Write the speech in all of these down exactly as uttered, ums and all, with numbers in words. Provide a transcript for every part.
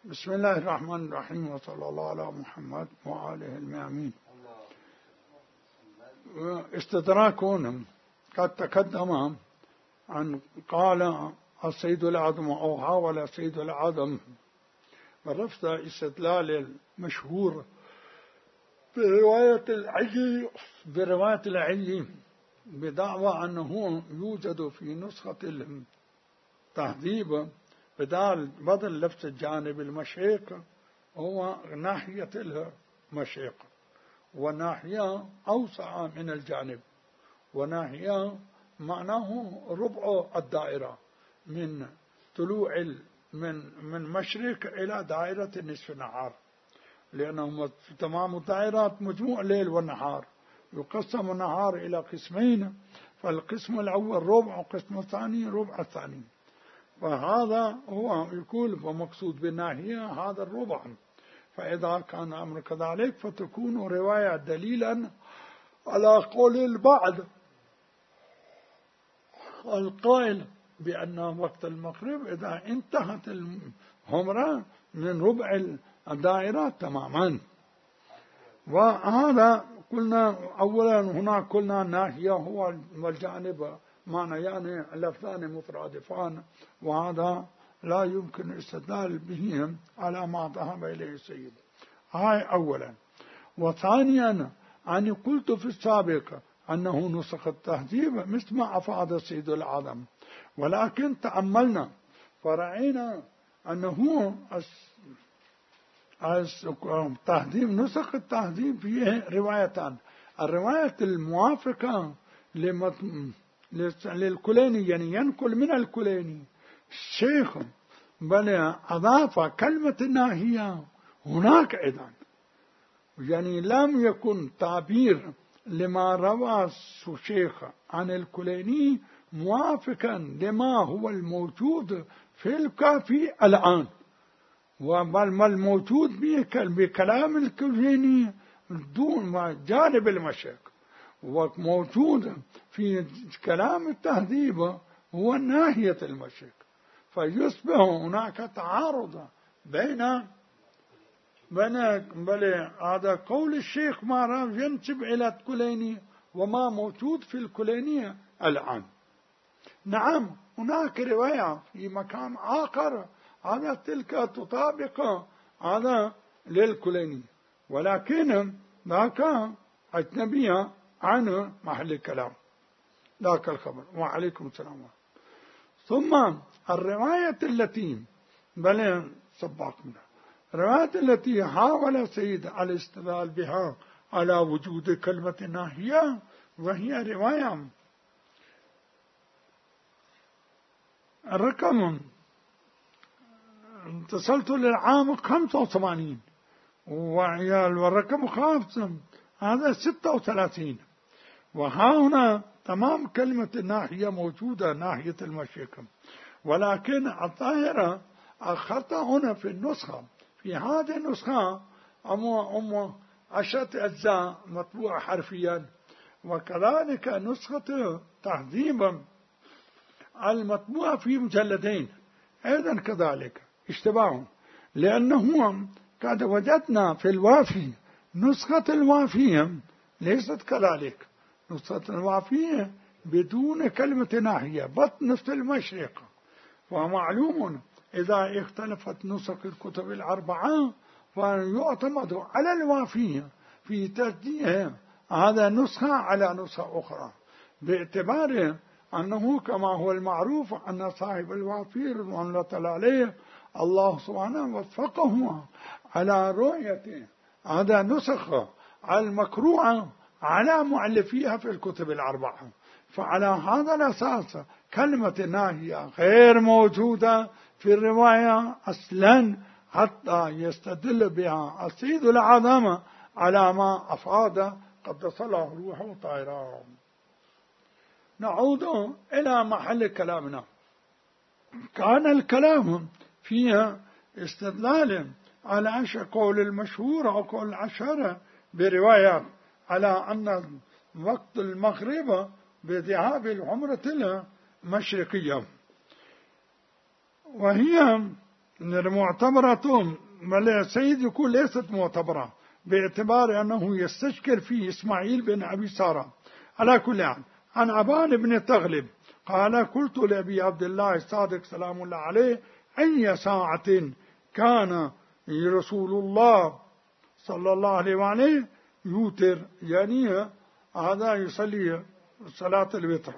بسم الله الرحمن الرحيم، وصلى الله على محمد وآله الميامين. استدراك قد تقدم عن قال السيد الأعظم أو حاول السيد الأعظم برفض استدلال المشهور برواية العلي برواية العلي بدعوى أنه يوجد في نسخة التهذيب بدال بدل لفظ الجانب المشرق هو ناحية المشرق، وناحية أوسع من الجانب، وناحية معناه ربع الدائرة من طلوع من من مشرق إلى دائرة نصف النهار، لأنه تمام الدائرات مجموع الليل والنهار، يقسم النهار إلى قسمين، فالقسم الأول ربع والقسم الثاني ربع الثاني، فهذا هو يقول ومقصود بالناحية هذا الربع. فإذا كان أمر كذلك فتكون رواية دليلا على قول البعض القائل بأن وقت المغرب إذا انتهت الهمرة من ربع الدائرة تماما. وهذا قلنا أولا هنا قلنا ناحية هو الجانب معنى يعني لفظان مترادفان، وهذا لا يمكن الاستدلال به على ما ذهب إليه السيد. هاي أولا. وثانيا أني قلت في السابق أنه نسخ التهذيب مثل ما أفاد السيد الأعظم، ولكن تأملنا فرأينا أنه التهذيب نسخ التهذيب فيه روايتان، الرواية الموافقة للكليني يعني ينقل من الكليني الشيخ بل أضاف كلمة الناهية هناك أيضا، يعني لم يكن تعبير لما روى الشيخ عن الكليني موافقا لما هو الموجود في الكافي الآن، وبل ما الموجود بكلام الكليني دون جانب المشرق، وموجود في كلام التهذيب هو ناحية المشرق، فيصبح هناك تعارض بين بين بل هذا قول الشيخ ما ينسب إلى الكليني وما موجود في الكليني الآن. نعم هناك رواية في مكان آخر على تلك تطابق هذا للكليني، ولكن ذاك أجنبية عن محل الكلام ذاك الخبر. وعليكم السلام. ثم الرواية التي بل سباق منها الرواية التي حاول سيد الاستدلال بها على وجود كلمة ناهية، وهي رواية الرقم اتصلت للعام خمسة وثمانين والرقم خمسة هذا ستة وثلاثين، وها هنا تمام كلمة الناحية موجودة ناحية المشرق، ولكن الظاهرة الخطأ هنا في النسخة، في هذه النسخة أم أم عشرة أجزاء مطبوعة حرفيا، وكذلك نسخة تهذيبا المطبوعة في مجلدين أيضا كذلك اشتباه، لأنه قد وجدنا في الوافي نسخة الوافية ليست كذلك، نسخة الوافية بدون كلمة ناحية بطن نفس المشرق، ومعلوم إذا اختلفت نسخ الكتب الأربعة فيعتمد على الوافية في تسجيلها هذا نسخة على نسخة أخرى، باعتبار أنه كما هو المعروف أن صاحب الوافي رضوان الله تعالى عليه الله سبحانه وفقه على رؤية هذا نسخ المكروعة على مؤلفيها في الكتب الأربعة، فعلى هذا الأساس كلمة ناهية غير موجودة في الرواية أصلا حتى يستدل بها السيد الأعظم على ما أفاد قدس الله روحه طاهرا. نعود إلى محل كلامنا. كان الكلام فيها استدلال على قول المشهور أو قول العشرة بروايات على أن وقت المغرب بذهاب العمرة المشرقية، وهي المعتبرة سيد يقول ليست معتبرة باعتبار أنه يستشكر فيه إسماعيل بن أبي سارة. على كل حال عن عبان بن تغلب قال قلت لأبي عبد الله الصادق سلام الله عليه أي ساعة كان رسول الله صلى الله عليه وآله يوتر، يعني هذا يصلي صلاة الوتر؟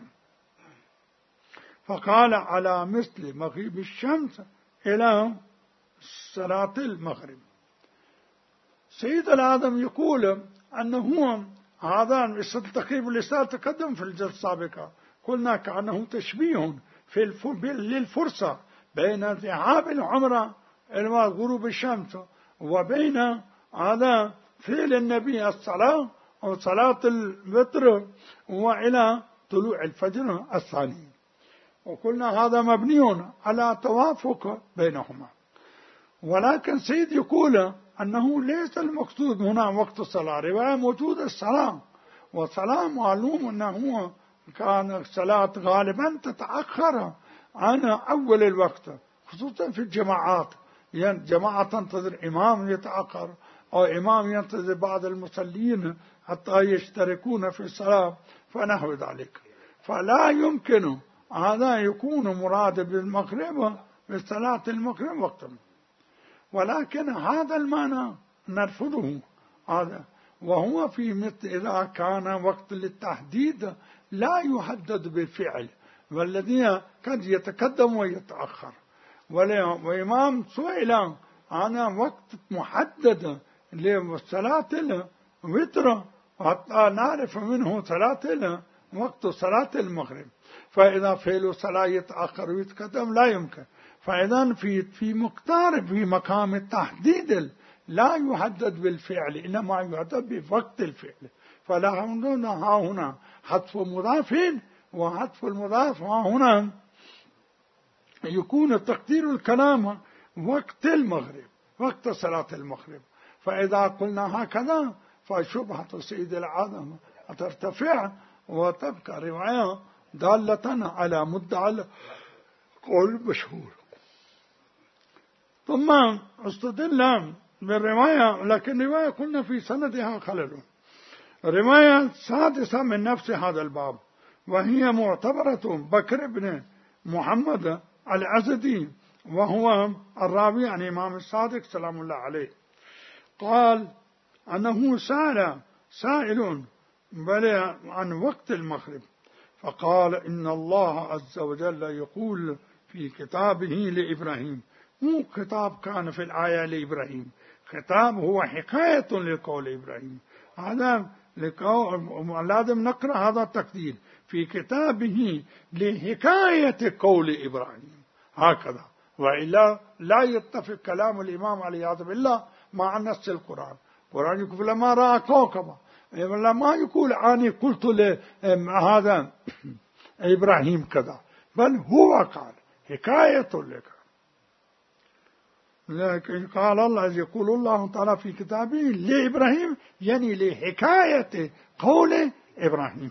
فقال على مثل مغيب الشمس إلى صلاة المغرب. سيد العالم يقول أنه هذا تقريب الإسلام تقدم في الجلسة السابقة، قلنا كأنه تشبيه في للفرصة بين ذهاب العمرة إلى غروب الشمس وبين هذا فعل النبي الصلاة أو صلاة الوتر وإلى طلوع الفجر الثاني، وقلنا هذا مبني على توافق بينهما. ولكن سيد يقول أنه ليس المقصود هنا وقت الصلاة، رواية موجودة الصلاة، والصلاة معلوم أنه كان الصلاة غالبا تتأخر عن أول الوقت، خصوصا في الجماعات، يعني جماعة تنتظر إمام يتأخر أو إمام ينتظر بعض المصلين حتى يشتركون في الصلاة فنحو ذلك. فلا يمكن هذا يكون مراد بالمغرب بصلاة المغرب وقتا، ولكن هذا المعنى نرفضه هذا، وهو في مثل إذا كان وقت للتحديد لا يحدد بالفعل، والذي قد يتقدم ويتأخر. وإمام سئل عن وقت محدد لصلاة الوتر حتى نعرف منه صلاة وقت صلاة المغرب، فإذا فعل صلاة يتأخر ويتقدم لا يمكن. فإذا في في مقدار في مقام التحديد لا يحدد بالفعل، إنما يحدد بوقت الفعل. فلا هنا حذف مضاف وحذف المضاف هنا يكون تقدير الكلام وقت المغرب، وقت صلاة المغرب. فإذا قلنا هكذا فشبهة سيد العالم ترتفع وتبقى رواية دالة على مدعى قول مشهور. ثم استدل بالرواية، لكن رواية قلنا في سندها خلل، رواية سادسة من نفس هذا الباب، وهي معتبرة بكر بن محمد العزدي، وهو الراوي عن إمام الصادق سلام الله عليه، قال أنه سأل سائل بل عن وقت المغرب، فقال إن الله عز وجل يقول في كتابه لإبراهيم، مو خطاب كان في الآية لإبراهيم، خطاب هو حكاية لقول إبراهيم، هذا لازم نقرأ هذا التقدير في كتابه لحكاية قول إبراهيم هكذا، وإلا لا يتفق كلام الإمام علي عظم الله مع نص القرآن. القرآن يقول لما رأى كوكبا، لما يقول أنا قلت لهذا إبراهيم كذا، بل هو قال حكاية لك. لكن قال الله يقول الله تعالى في كتابه لإبراهيم، يعني لحكاية قول إبراهيم.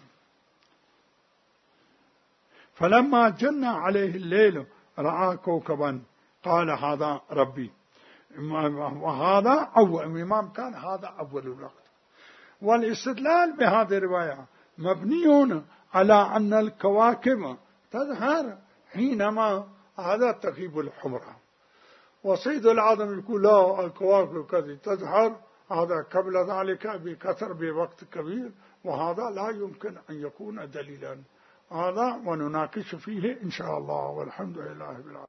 فلما جن عليه الليل رأى كوكبا قال هذا ربي، وهذا أول الإمام كان هذا أول الوقت. والاستدلال بهذه الرواية مبني على أن الكواكب تظهر حينما هذا تغيب الحمرة، وسيد العالم يقول لا الكواكب كذي تظهر هذا قبل ذلك بكثر بوقت كبير، وهذا لا يمكن أن يكون دليلا. هذا ونناقش فيه إن شاء الله، والحمد لله رب العالمين.